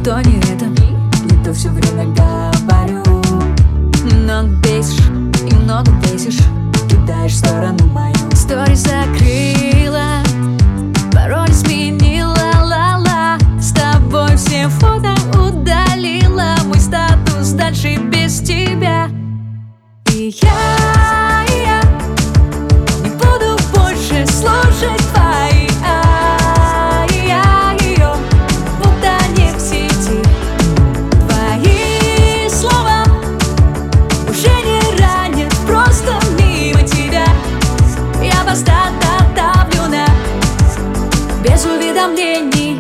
то не это, не то все время говорю. Много бесишь и много бесишь, кидаешь в сторону мою. Стори закрыла, пароль сменила, ла-ла. С тобой все фото удалила, мой статус дальше без тебя. И я не буду больше слушать твои ай-яй-ё, будто не в сети. Твои слова уже не ранят, просто мимо тебя. Я поставлена без уведомлений.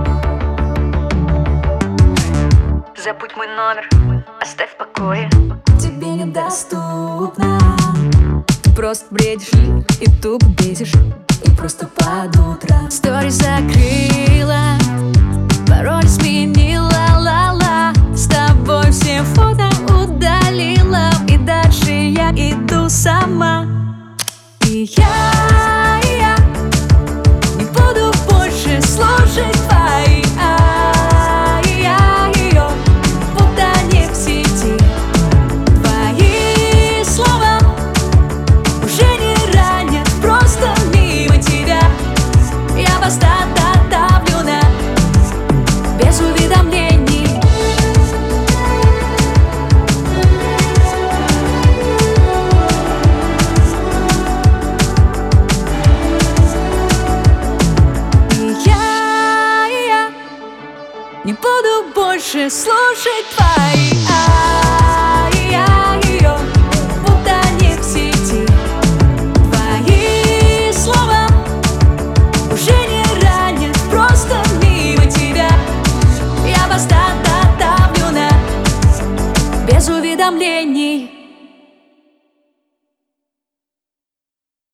Забудь мой номер, оставь в покое. Тебе недоступно. Ты просто бредишь и тупо бесишь, и просто под утро. Стори закрыла, пароль сменила, ла-ла. С тобой все фото удалила, и дальше я иду сама. И я не буду больше слушать твои ай-яй-ё, будто не в сети. Твои слова уже не ранят, просто мимо тебя. Я поставлена без уведомлений. Не буду больше слушать твои ай-яй-ё, будто не в сети. Твои слова уже не ранят, просто мимо тебя. Я поставлена без уведомлений.